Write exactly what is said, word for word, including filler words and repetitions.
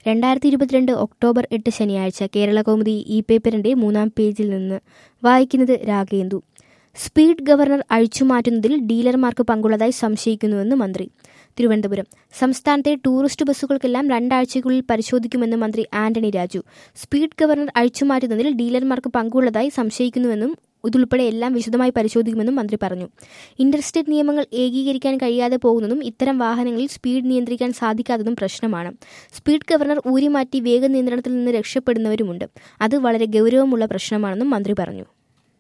രണ്ടായിരത്തി ഇരുപത്തിരണ്ട് ഒക്ടോബർ എട്ട് ശനിയാഴ്ച കേരളകൗമുദി ഇ പേപ്പറിന്റെ മൂന്നാം പേജിൽ നിന്ന് വായിക്കുന്നത് രാഗേന്ദു. സ്പീഡ് ഗവർണർ അഴിച്ചുമാറ്റുന്നതിൽ ഡീലർമാർക്ക് പങ്കുള്ളതായി സംശയിക്കുന്നുവെന്ന് മന്ത്രി. തിരുവനന്തപുരം. സംസ്ഥാനത്തെ ടൂറിസ്റ്റ് ബസ്സുകൾക്കെല്ലാം രണ്ടാഴ്ചയ്ക്കുള്ളിൽ പരിശോധിക്കുമെന്ന് മന്ത്രി ആന്റണി രാജു. സ്പീഡ് ഗവർണർ അഴിച്ചുമാറ്റുന്നതിൽ ഡീലർമാർക്ക് പങ്കുള്ളതായി സംശയിക്കുന്നുവെന്നും ഇതുൾപ്പെടെ എല്ലാം വിശദമായി പരിശോധിക്കുമെന്നും മന്ത്രി പറഞ്ഞു. ഇന്റർസ്റ്റേറ്റ് നിയമങ്ങൾ ഏകീകരിക്കാൻ കഴിയാതെ പോകുന്നതും ഇത്തരം വാഹനങ്ങളിൽ സ്പീഡ് നിയന്ത്രിക്കാൻ സാധിക്കാത്തതും പ്രശ്നമാണ്. സ്പീഡ് ഗവർണർ ഊരിമാറ്റി വേഗ നിയന്ത്രണത്തിൽ നിന്ന് രക്ഷപ്പെടുന്നവരുമുണ്ട്. അത് വളരെ ഗൗരവമുള്ള പ്രശ്നമാണെന്നും മന്ത്രി പറഞ്ഞു.